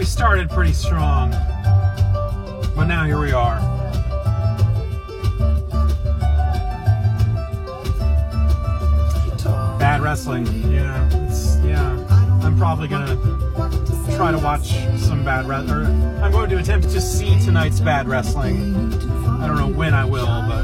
started pretty strong, but now here we are. Bad wrestling, yeah. I'm probably gonna try to watch some bad wrestling. I'm going to attempt to see tonight's bad wrestling. I don't know when I will, but.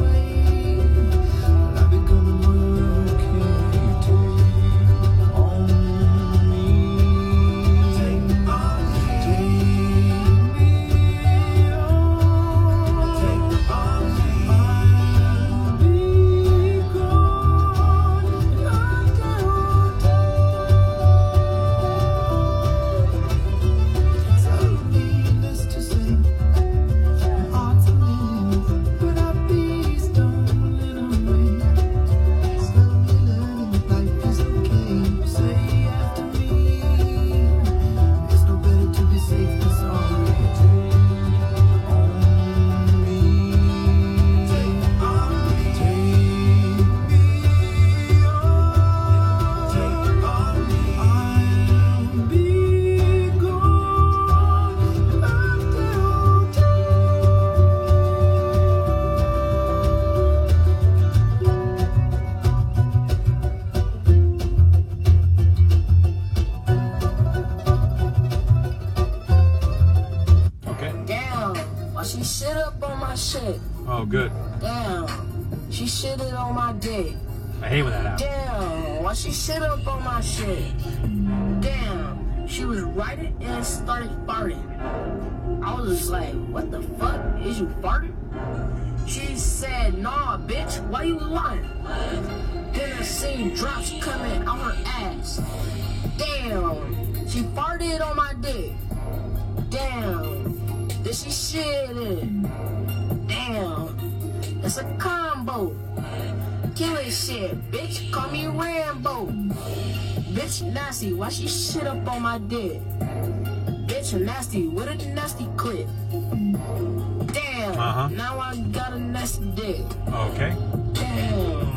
Oh, good. Damn, she shitted on my dick. I hate when that happens. Damn, why she shit up on my shit? Damn, she was writing and started farting. I was just like, what the fuck? Is you farting? She said, nah, bitch, why you lying? Then I seen drops coming out her ass. Damn, she farted on my dick. Damn, then she shitted. Damn, it's a combo. Killing shit, bitch, call me Rambo. Bitch nasty, why she shit up on my dick? Bitch nasty, with a nasty clip. Damn, now I got a nasty dick. Okay. Damn.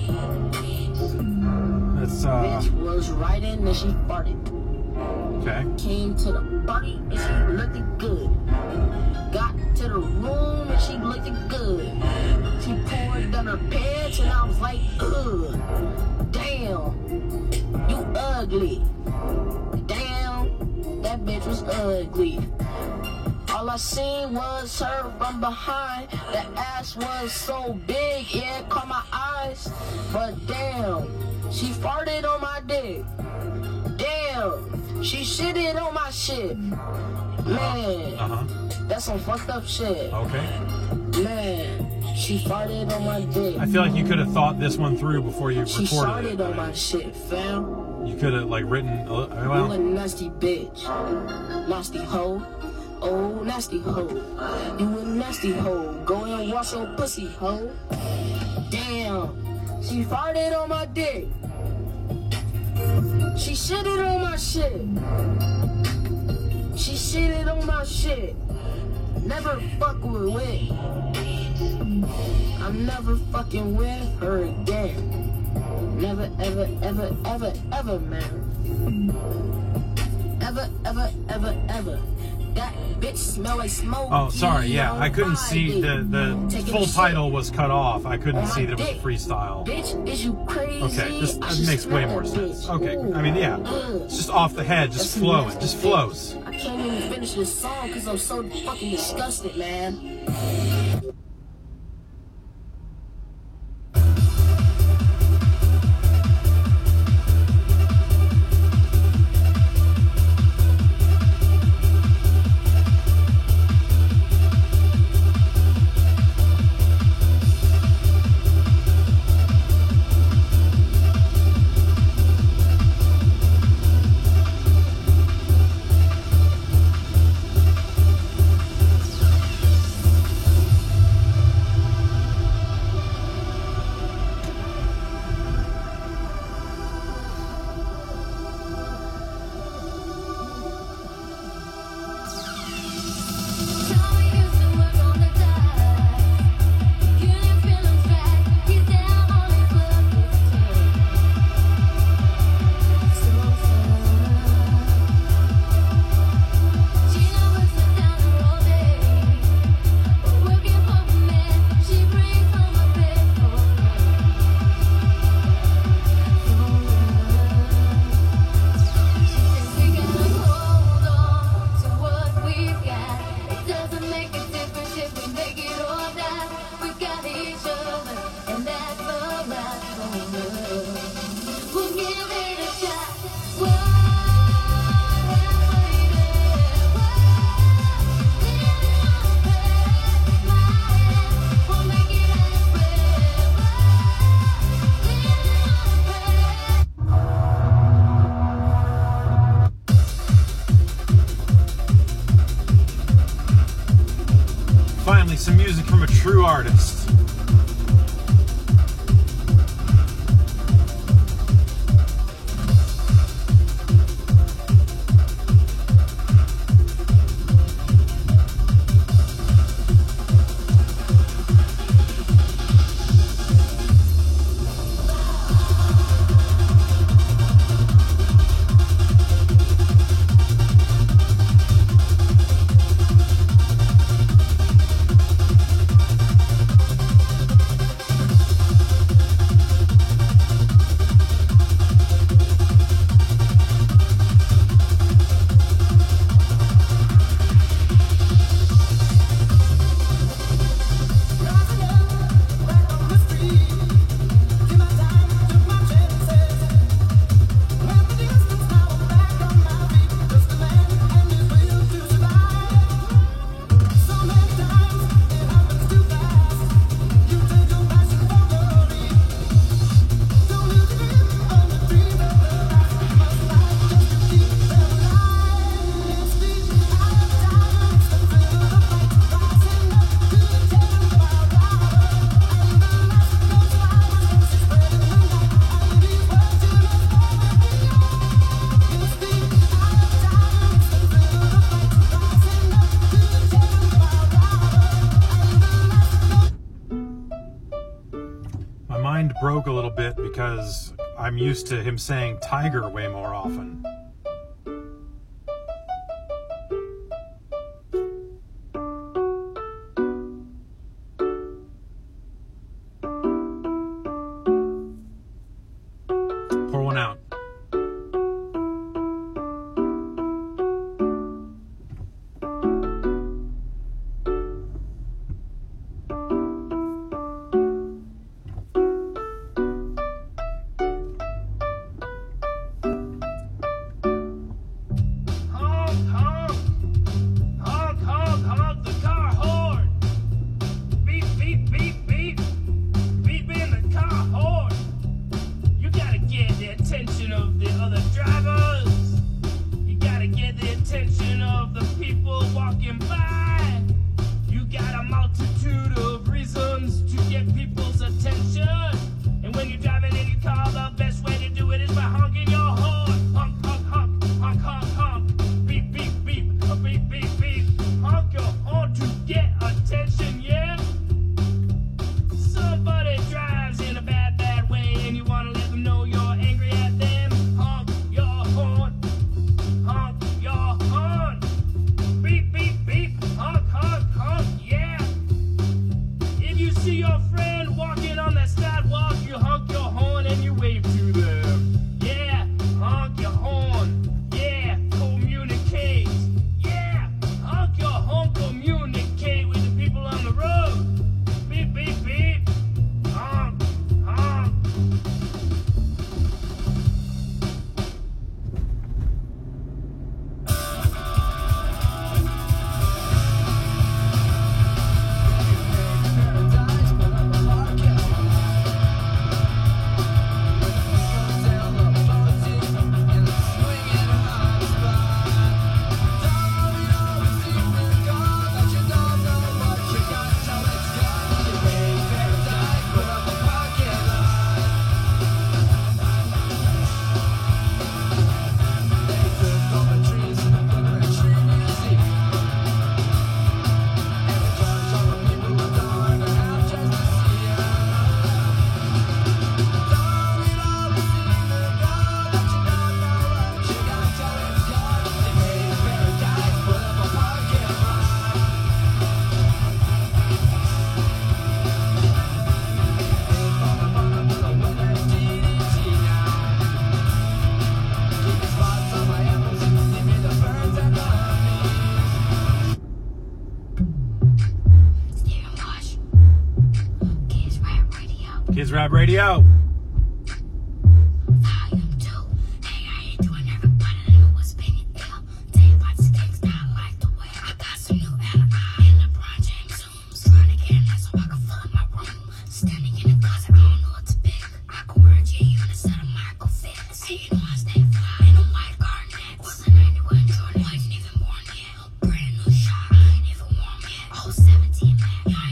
That's, Bitch was riding and she farted. Okay. Came to the party and she looked good. Got to the room and she looked good. She poured down her pants and I was like, ugh. Damn, you ugly. Damn, that bitch was ugly. All I seen was her from behind. The ass was so big, yeah, it caught my eyes. But damn, she farted on my dick. Damn, she shitted on my shit. Man, that's some fucked up shit. Okay. Man, she farted on my dick. I feel like you could have thought this one through before you recorded it. She farted on my shit, fam. You could have, like, written, well. You a nasty bitch. Nasty hoe. Oh, nasty hoe. You a nasty hoe. Go and wash your pussy, hoe. Damn. She farted on my dick. She shitted on my shit. She shitted on my shit. Never fuck with. I'm never fucking with her again. Never, ever, ever, ever, ever, man. Ever, ever, ever, ever. That bitch smell like smoke. Oh, sorry, yeah. I couldn't see the full title was cut off. I couldn't see that it was a freestyle. Bitch, is you crazy? Okay, this makes way more sense. Okay, I mean, yeah. It's just off the head, just flowing, just flows. I can't even finish this song because I'm so fucking disgusted, man. some music from a true artist. Broke a little bit because I'm used to him saying tiger way more often. Pour one out. Kids Rap Radio. Oh, 17, man.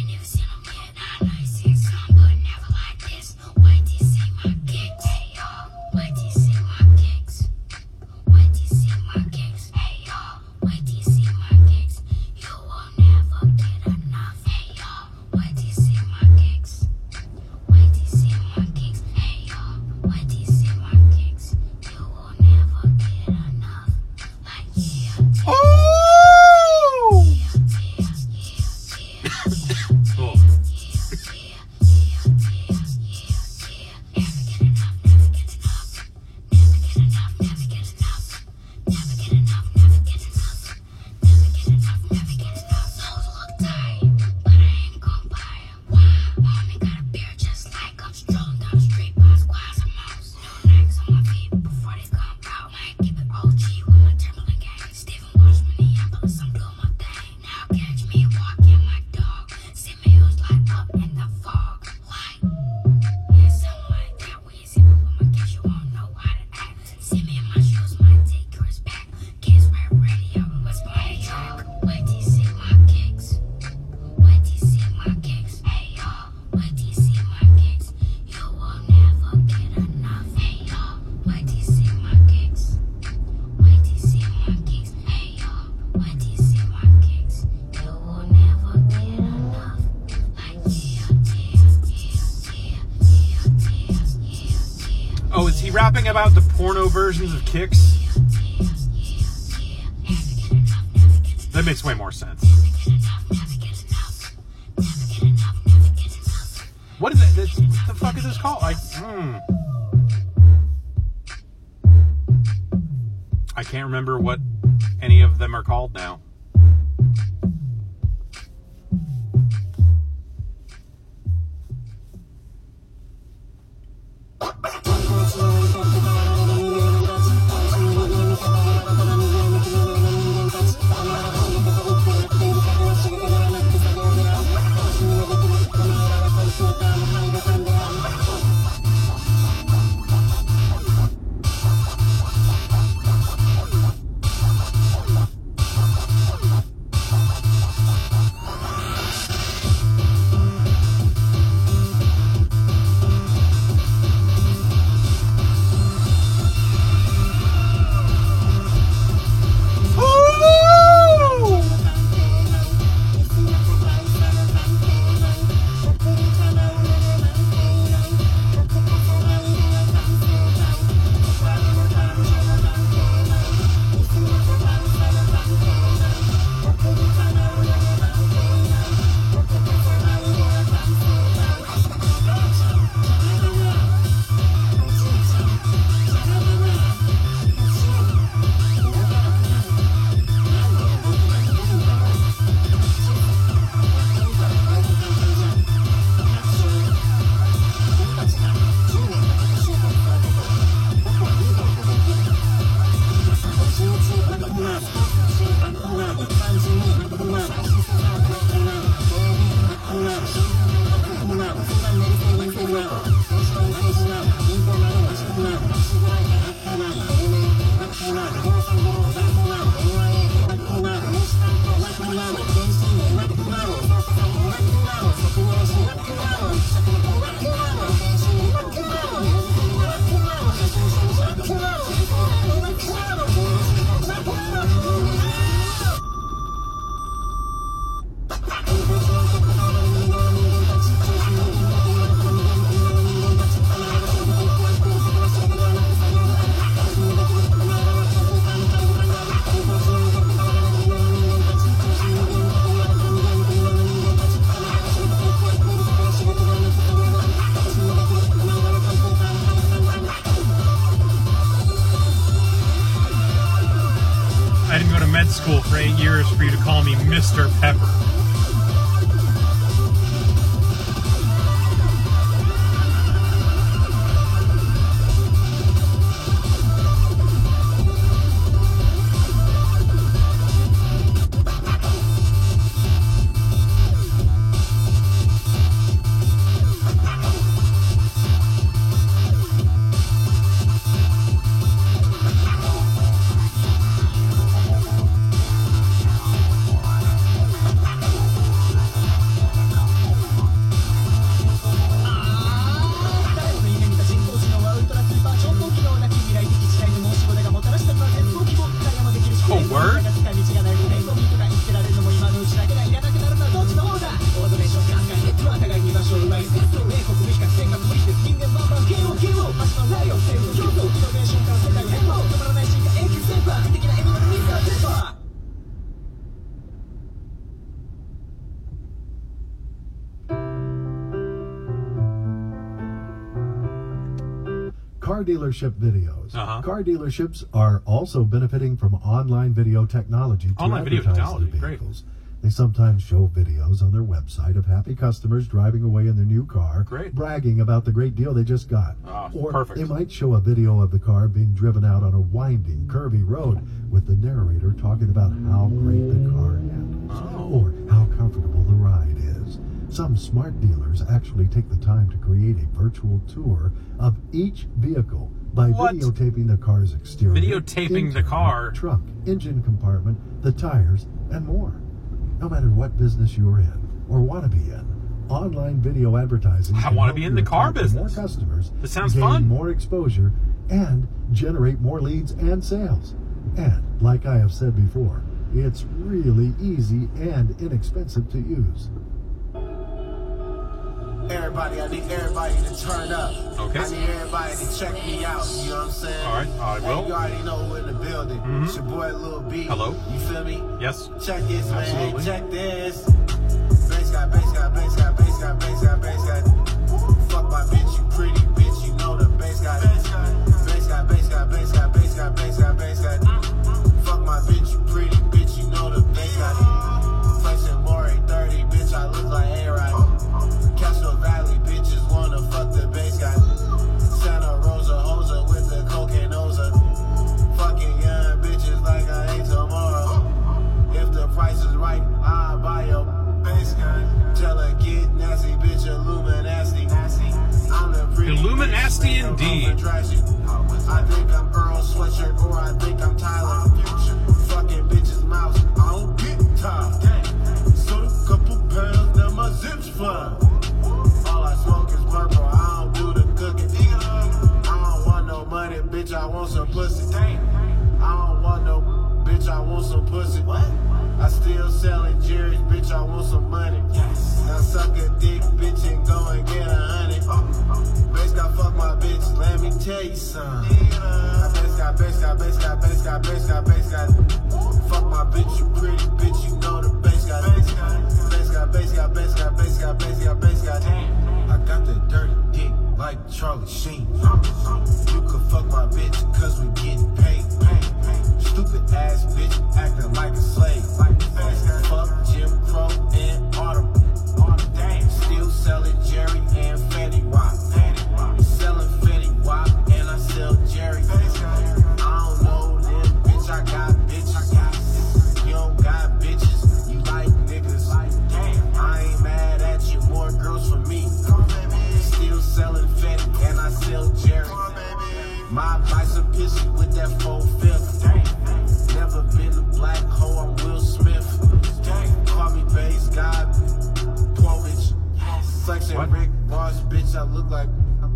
rapping about the porno versions of Kicks? That makes way more sense. What is it? What the fuck is this called? I can't remember what any of them are called now. School for 8 years for you to call me Mr. Pepper. Car dealership videos. Car dealerships are also benefiting from online video technology to advertise their vehicles. Great. They sometimes show videos on their website of happy customers driving away in their new car, bragging about the great deal they just got. Or they might show a video of the car being driven out on a winding, curvy road with the narrator talking about how great the car handles or how comfortable the ride is. Some smart dealers actually take the time to create a virtual tour of each vehicle by videotaping the car's exterior, videotaping the car, truck, engine compartment, the tires, and more. No matter what business you're in or want to be in, online video advertising I want to be in the car business. More customers, this sounds gain fun. More exposure, and generate more leads and sales. And like I have said before, it's really easy and inexpensive to use. Everybody, I need everybody to turn up. Okay. I need everybody to check me out. You know what I'm saying? All right, I will. Hey, you already know we're in the building. It's your boy Lil B. Hello. You feel me? Yes. Check this, man. Absolutely. Hey, check this. Bass guy, bass guy, bass guy, bass guy, bass guy, bass guy. Fuck my bitch, you pretty bitch. You know the bass guy. Bass guy, bass guy, bass guy, bass guy, bass guy, bass guy, bass guy. Fuck my bitch, you pretty bitch. You know the bass guy. Flexing more 30, bitch. I look like A-Rod. Castro Valley bitches wanna fuck the bass guy. Santa Rosa Hosa with the cocaine Oza. Fucking young bitches like I ain't tomorrow. If the price is right, I'll buy your bass guy. Tell her get nasty, bitch, Illuminati. I'm the pretty Illuminati bitch, indeed. I think I'm Earl Sweatshirt or I think I'm Tyler. Fucking bitches mouth, I don't get tired. So a couple pounds, now my zips fly. All I smoke is purple, I don't do the cooking. I don't want no money, bitch, I want some pussy. I don't want no bitch, I want some pussy. What? I still selling Jerry's, bitch, I want some money. Now suck a dick, bitch, and go and get 100. Bass guy, fuck my bitch, let me tell you something. Bass guy, bass guy, bass guy, bass guy, bass guy, bass guy. Fuck my bitch, you pretty bitch, you know the bass guy. Bass guy, bass guy, bass guy, bass guy, bass guy, bass guy, bass guy. I got that dirty dick like Charlie Sheen. You could fuck my bitch, cause we getting paid. Stupid ass bitch, acting like a slave. Fuck Jim Crow and Autumn. Still selling Jerry and Fetty Wap. Selling Fetty Wap and I sell Jerry. I don't know them, bitch, I got bitches. You don't got bitches, you like niggas. I ain't mad at you, more girls for me. Still selling Fetty and I sell Jerry. My bicep pissy with that 4/5. Never been a black hoe, I'm Will Smith. Call me bass god, Povich. Flexing Rick Ross, bitch, I look like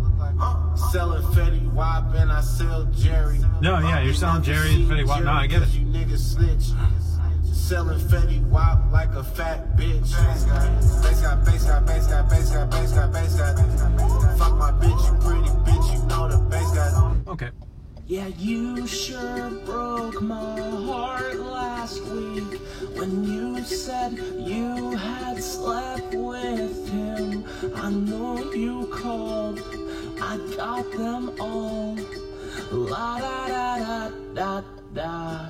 selling Fetty Wap and I sell Jerry. No, yeah, you're selling Jerry and Fetty Wap. No, I get it. You niggas snitch. Selling Fetty Wap like a fat bitch. Bass guy, bass guy, bass guy, bass guy, bass guy, bass guy, bass guy. Fuck my bitch, you pretty bitch, you know the bass guy. Okay. Yeah, you sure broke my heart last week when you said you had slept with him. I know you called, I got them all. La da da da da da.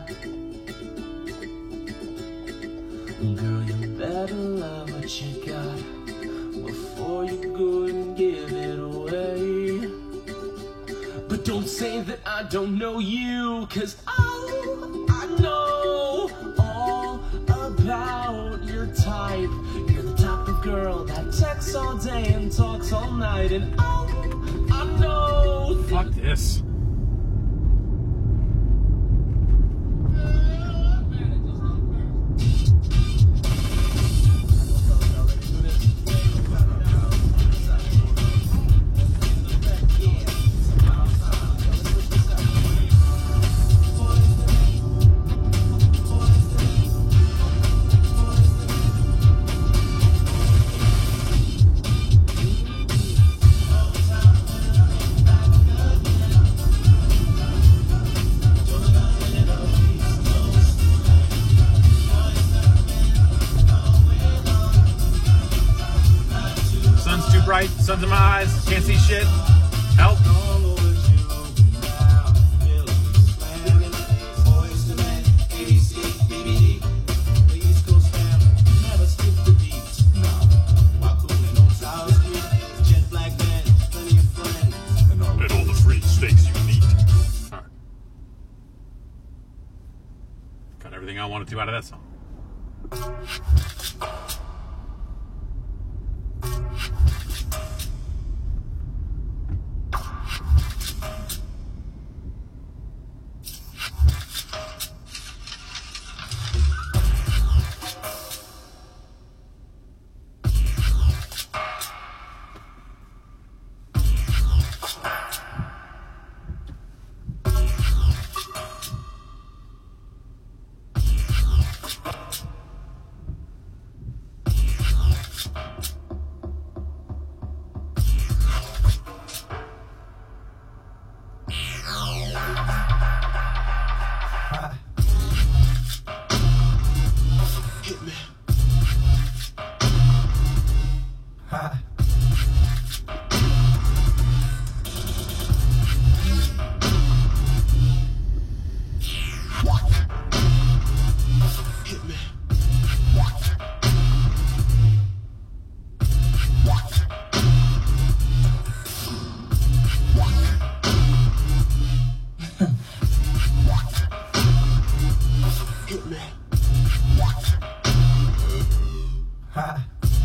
Girl, you better love what you got before you go and give it away. But don't say that I don't know you, cause I know all about your type. You're the type of girl that texts all day and talks all night, and I know. Fuck this. Bright, sun's in my eyes, can't see shit. Help. And all the free steaks you need. All right. Got everything I wanted to out of that song. Ha.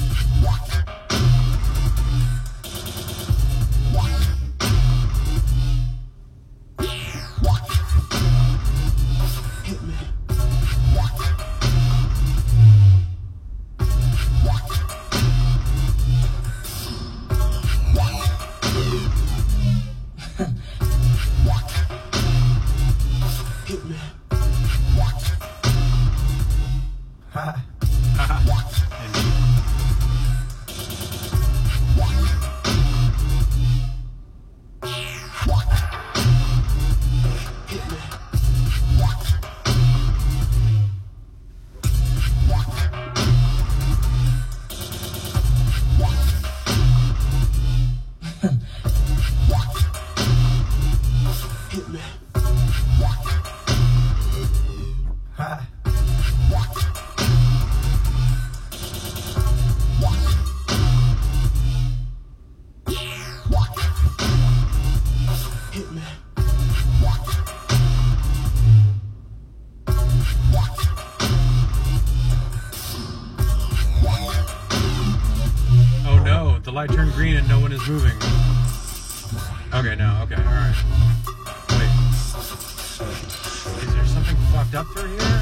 The light turned green and no one is moving. Okay, no, okay, alright. Wait. Is there something fucked up through here?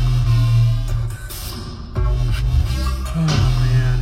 Oh, man.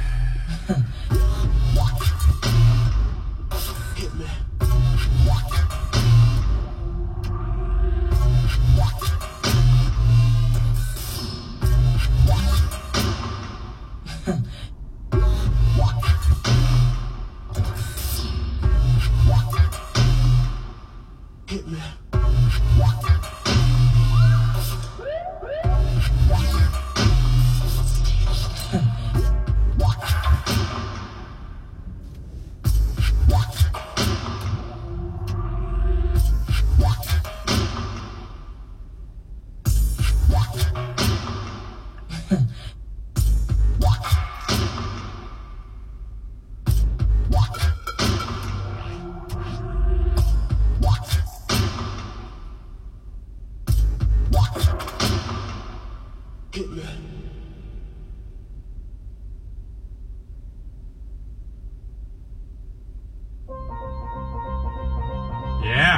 Yeah.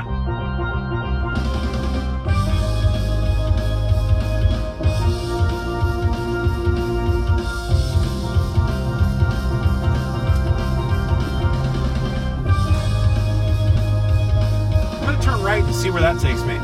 I'm gonna turn right and see where that takes me.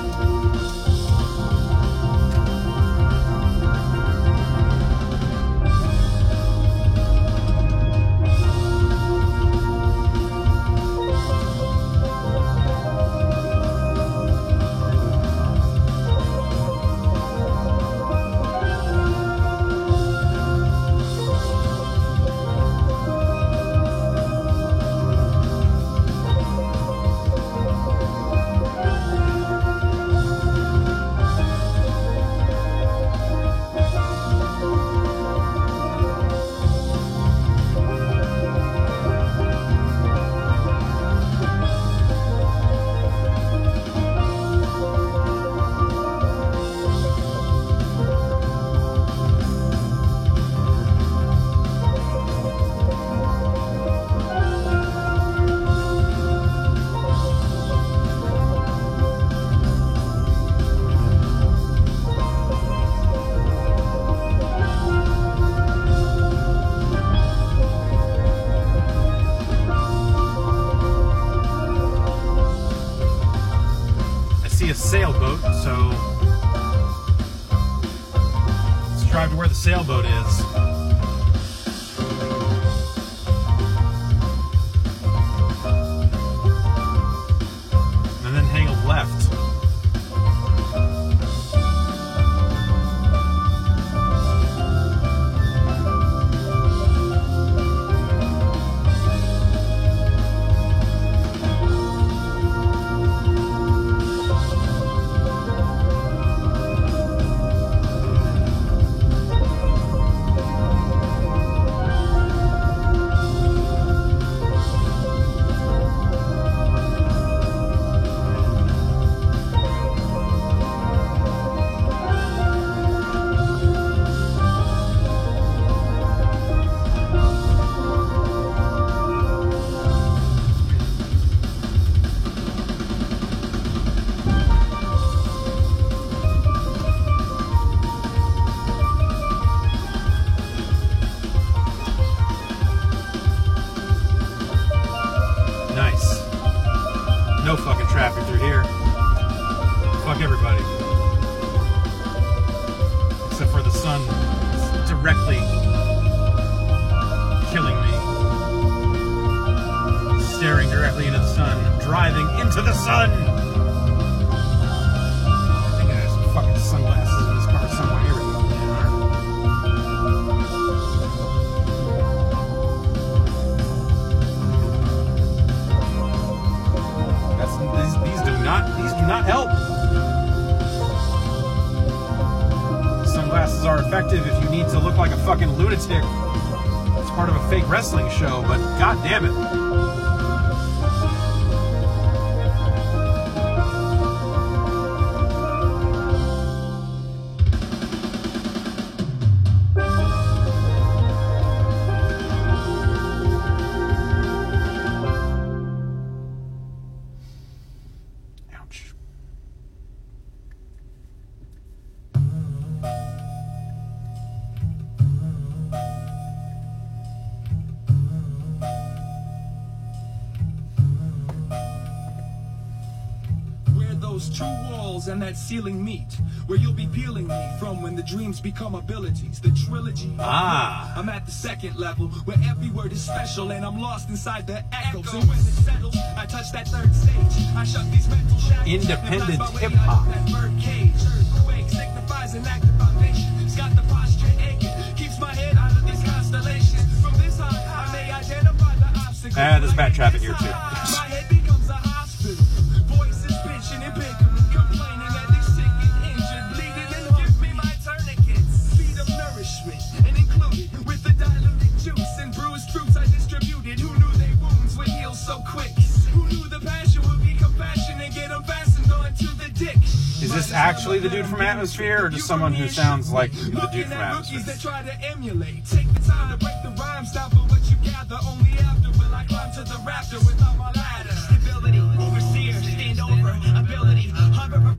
A sailboat, so let's drive to where the sailboat is. And then hang a left. sun is directly killing me. Staring directly into the sun, driving into the sun. I think I have some fucking sunglasses in this car somewhere. Here we go. These do not help. Sunglasses are effective if you need to look like a fucking lunatic. It's part of a fake wrestling show, but god damn it. True walls and that ceiling meet, where you'll be peeling me from when the dreams become abilities. The trilogy. I'm at the second level, where every word is special, and I'm lost inside the echoes. And when it settles, I touch that third stage. I shut these mental shackles. Independent hip hop. That bird cage. Earthquake signifies an active foundation. It's got the posture aching, keeps my head out of these constellations. From this high, I may identify the obstacles. There's bad traffic here too. My head becomes a hospital. Voices bitching and bickering. And included with the diluted juice and bruised fruits I distributed. Who knew their wounds would heal so quick? Who knew the passion would be compassion and get them fastened onto the dick? Is this actually the dude from Atmosphere, or just someone who sounds like the dude from Atmosphere? That try to emulate. Take the time to break the rhymes down for what you gather. Only after will I climb to the raptor without my ladder. Stability, overseer, stand over, ability, hover.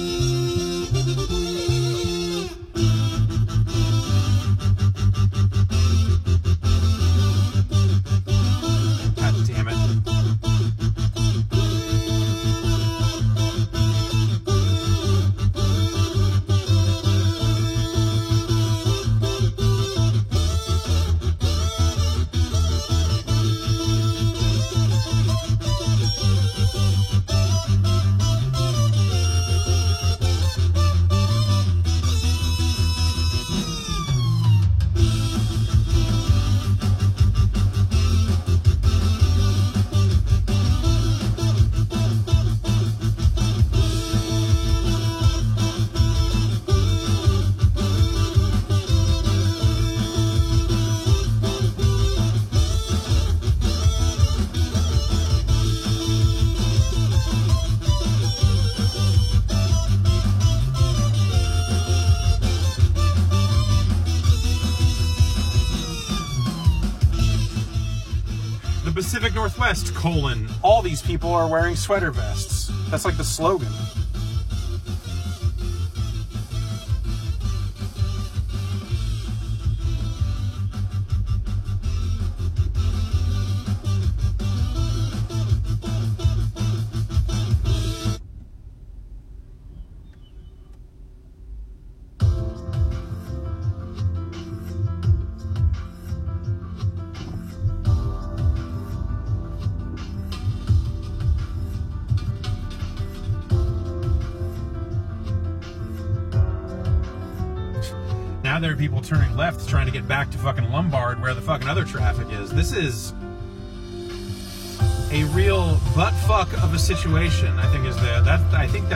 Pacific Northwest, all these people are wearing sweater vests. That's like the slogan. Now there are people turning left trying to get back to fucking Lombard where the fucking other traffic is. This is a real butt fuck of a situation, I think I think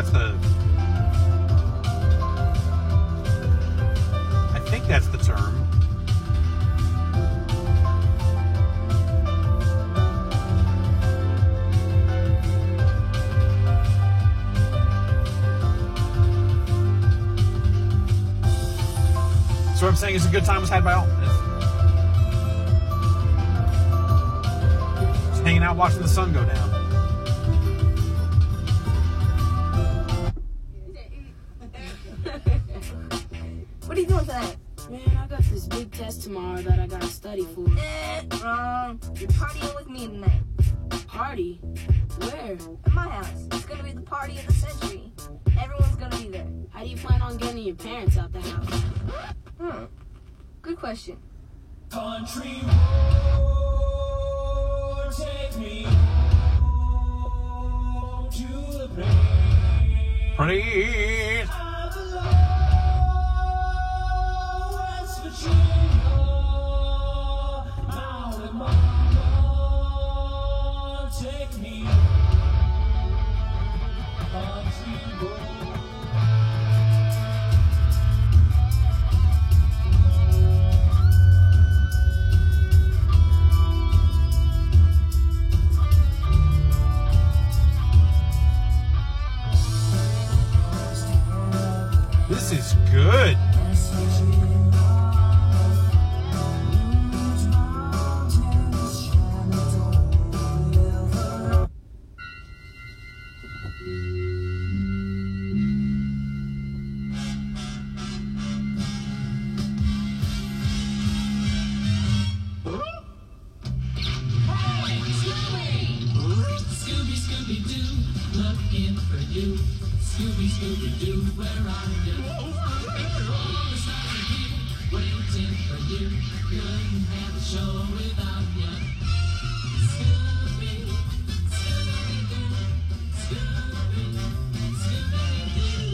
that's the term. So what I'm saying is a good time was had by all. Just hanging out watching the sun go down. What are you doing tonight? Man, I got this big test tomorrow that I gotta study for. You're partying with me tonight. Party? Where? At my house. It's gonna be the party of the century. Everyone's gonna be there. How do you plan on getting your parents out the house? question. Country road, take me home to the place. Please. I belong, West Virginia, Maui, Mama, take me country road. This is good. Scooby, Scooby-Doo, looking for you. Scooby, Scooby-Doo, where are you? All the stars are here, waiting for you. Couldn't have a show without you. Scooby, Scooby-Doo, Scooby, Scooby-Doo.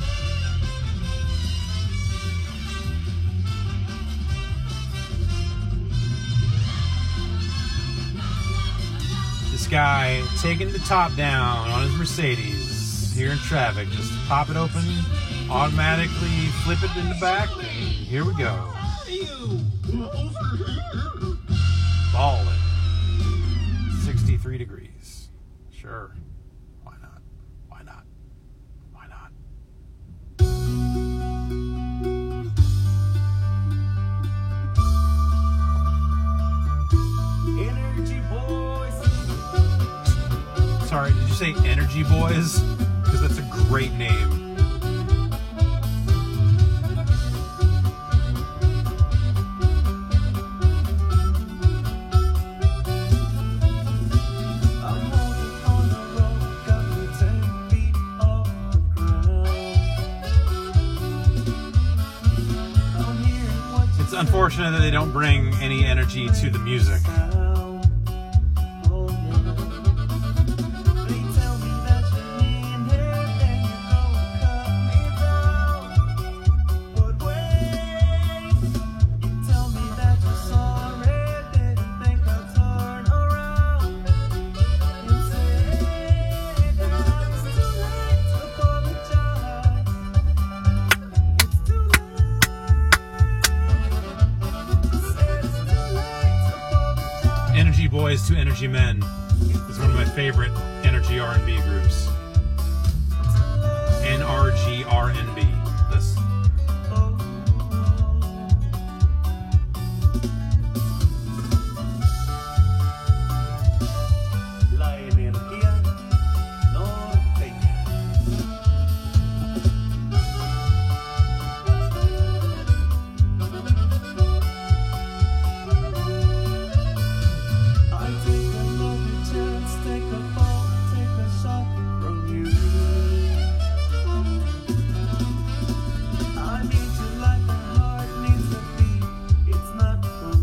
This guy taking the top down on his Mercedes here in traffic. Just pop it open, automatically flip it in the back, and here we go. Ballin'. 63 degrees. Sure. Why not? Why not? Why not? Energy boys. Sorry, did you say Energy Boys? Because that's a great name. It's unfortunate that they don't bring any energy to the music. Energy Boys to Energy Men is one of my favorite energy R&B groups. NRGRNB. This. La energía norteña. I take another chance, take a fall, take a shot from you. I need you like my heart needs a beat. It's not from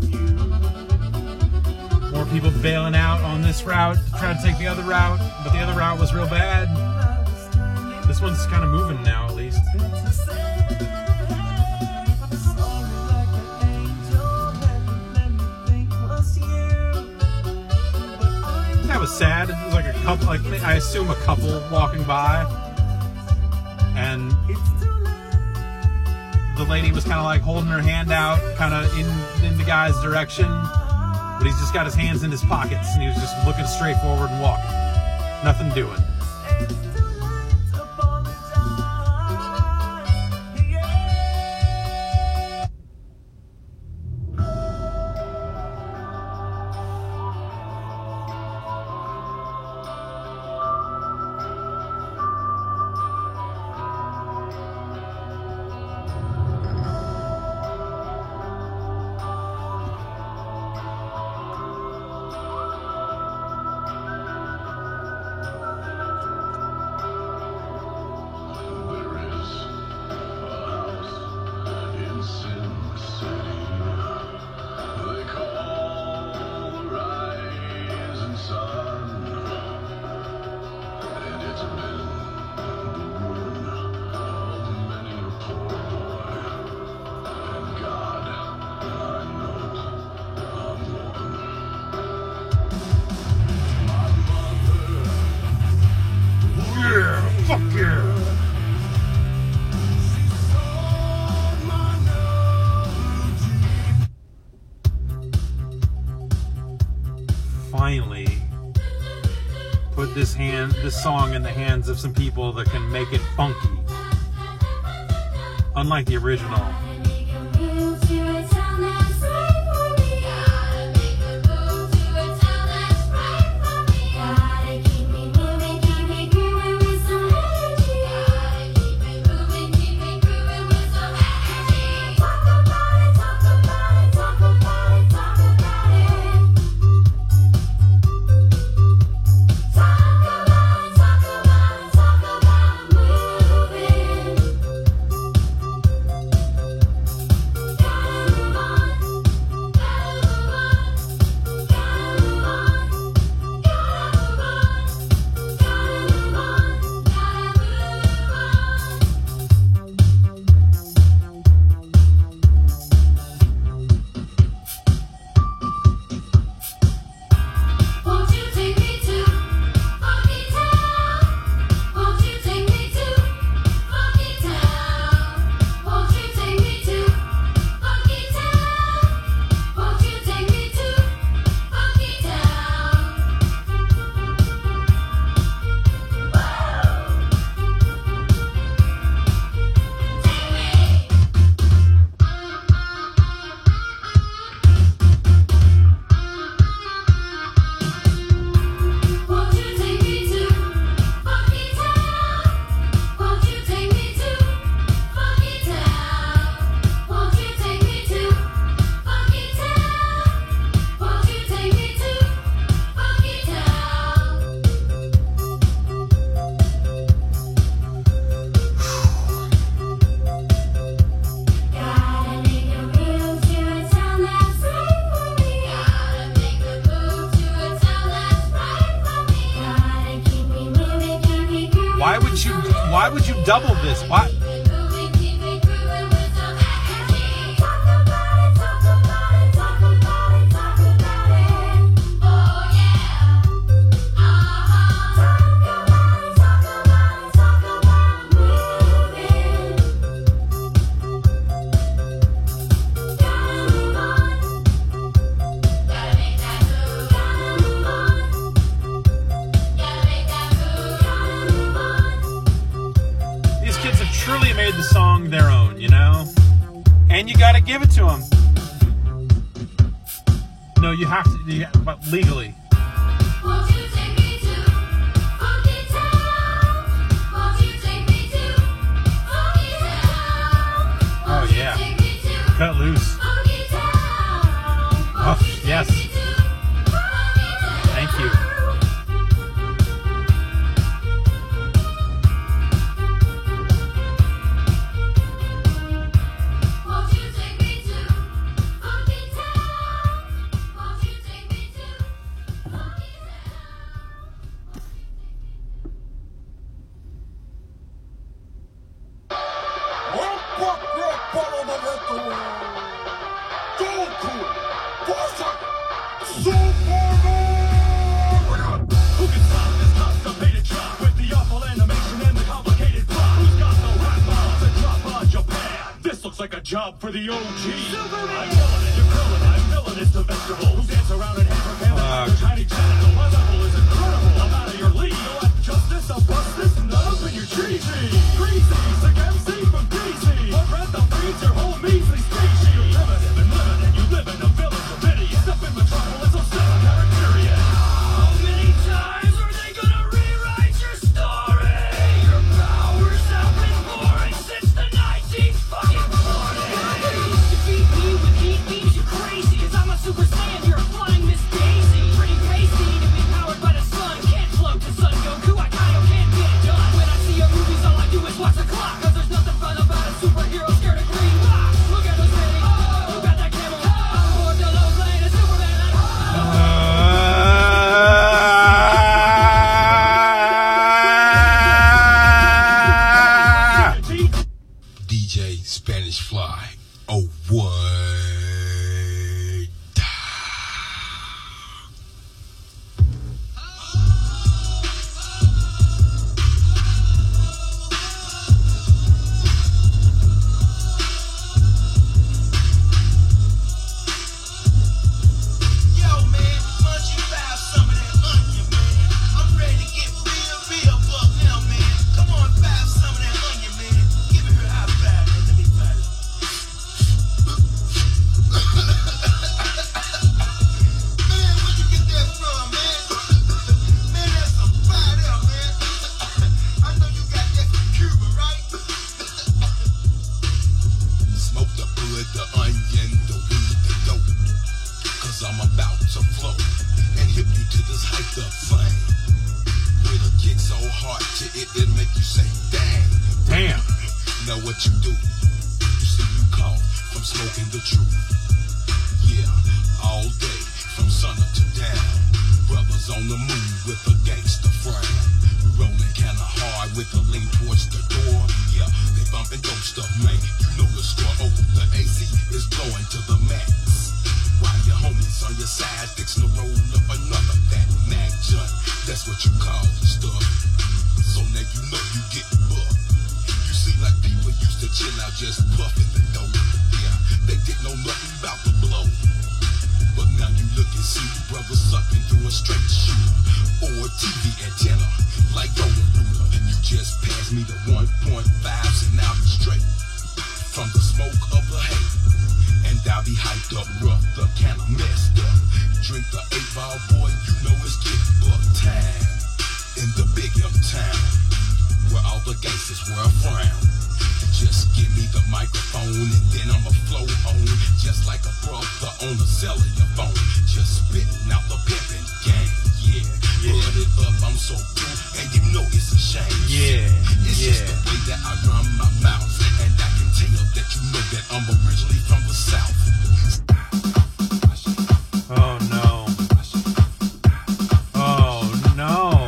you. More people bailing out on this route to try to take the other route, but the other route was real bad. This one's kind of moving now, at least. That was sad. It was like a couple, like I assume a couple walking by, and the lady was kind of like holding her hand out, kind of in the guy's direction, but he's just got his hands in his pockets, and he was just looking straight forward and walking, nothing doing. finally put this song in the hands of some people that can make it funky. Unlike the original. Why would you double this? Why? Truly made the song their own, you know? And you gotta give it to them. No, you have to, but legally. Won't you take me to Funky Town? Won't you take me to Funky Town? Oh, yeah. Cut loose. Funky Town. Oh, yes. Thank you. Like a job for the OG. I'm killing it, you're grilling, I'm filling it to vegetable. Who dance around and hit for their tiny genital. My level is incredible. I'm out of your league. You want justice? I'll bust this nut up in your cheesy. Greasy, sick MC from DC. My breath will feed your whole measly species. You're primitive and limited. You live in a village of idiots. Up in metropolis, I'm still a character. How many times are they gonna rewrite your story? Your powers have been boring since the 19th fucking. Super Saiyan, you're a flying Miss Daisy. Pretty crazy to be powered by the sun. Can't float to Sun Goku, I can't get it done. When I see your movies, all I do is watch the clock. Cause there's nothing fun about a superhero scared of green rocks. Look at those with the onion, the weed, the dope. Cause I'm about to flow and hip you to this hyped up thing. With a kick so hard to it make you say, damn. Know what you do? You see you call from smoking the truth. Yeah, all day from sun up to down. Brothers on the move with a gangster frown. Rolling kinda hard with a lean towards the door. Yeah, they bumping dope stuff, man. You know the score. Oh, the AC is blowing to the max. While your homies on your side fixing to roll up another that mag joint. That's what you call the stuff. So now you know you get bucked. You see like people used to chill out just puffing the dope. Yeah, they didn't know nothing about the blow. But now you look and see brothers sucking through a straight shooter or a TV antenna like Yoda Ruler. You just pass me the 1.5s and I'll be straight from the smoke of the hate. And I'll be hyped up, rough up, kinda messed up. Drink the 8-ball, boy, you know it's get buck time. In the big uptown, where all the gangsters wear a frown. Just give me the microphone and then I'ma flow on. Just like a brother on the cellular phone. Just spitting out the pimpin' game, yeah. Put it up, I'm so cool, and you know it's a shame. Yeah, it's just the way that I run my mouth. And I can tell that you know that I'm originally from the South. Oh no. Oh no.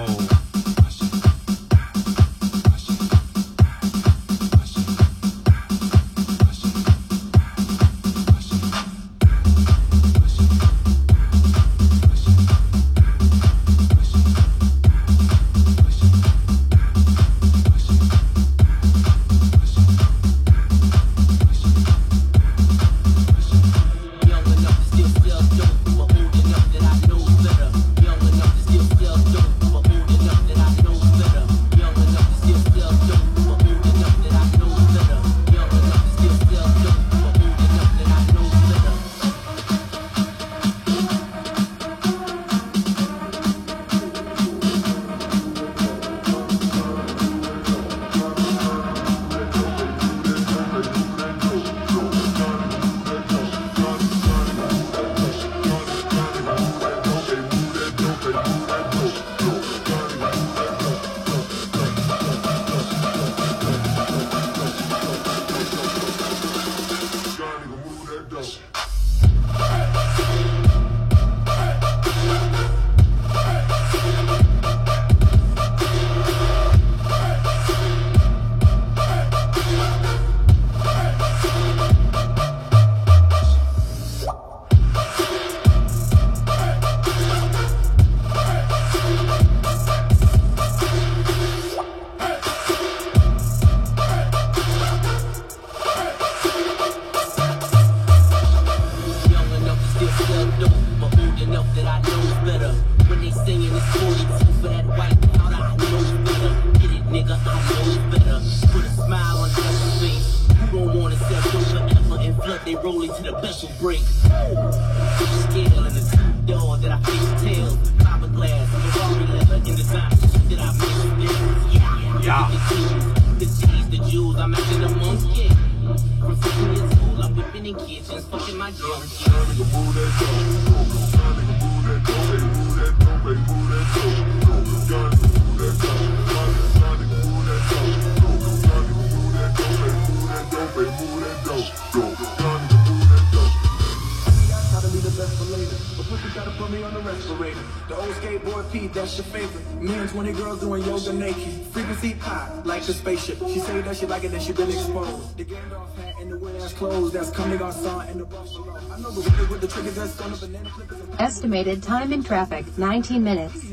She say that she like it, then she been exposed. The Gandalf hat and the weird ass clothes that's coming outside and the buffalo. I know the wicked with the triggers that's on the banana clippers. Estimated time in traffic, 19 minutes.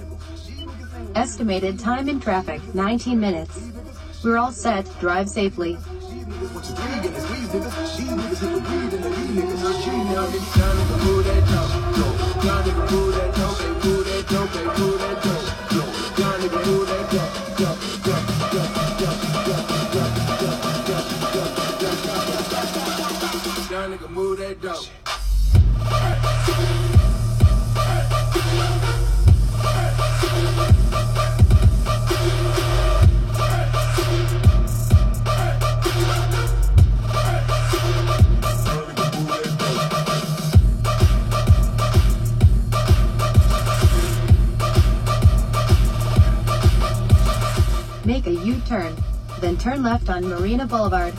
Estimated time in traffic, 19 minutes. We're all set, drive safely. Young nigga move that dope. turn. Then turn left on Marina Boulevard.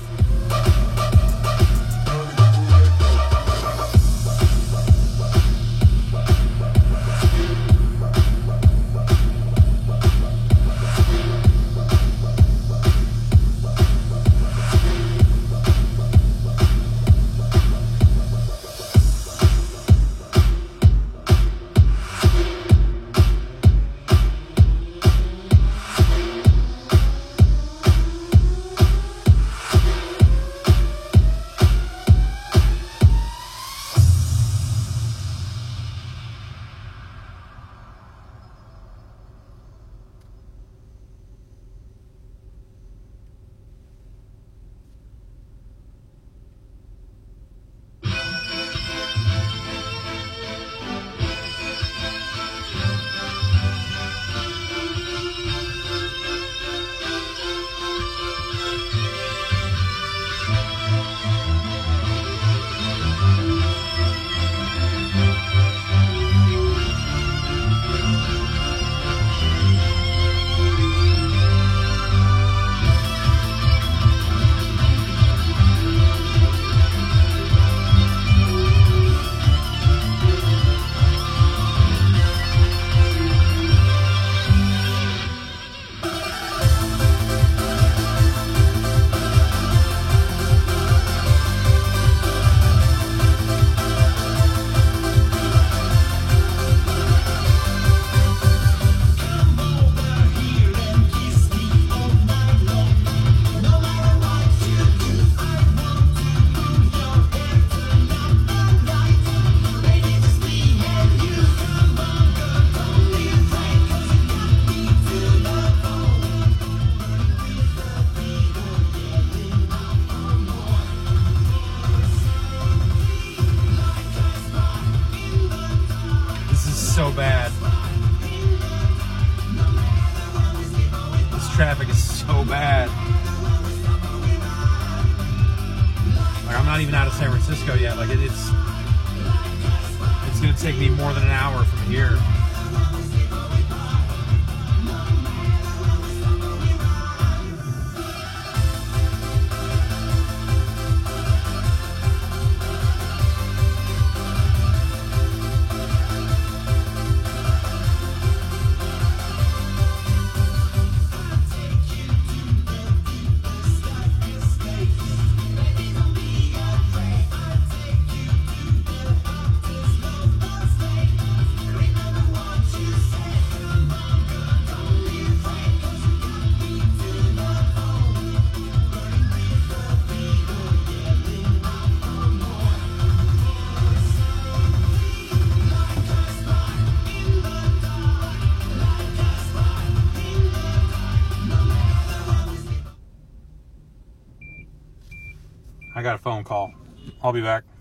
So bad. This traffic is so bad. Like, I'm not even out of San Francisco yet. Like, it's gonna take me more than an hour from here. I got a phone call. I'll be back.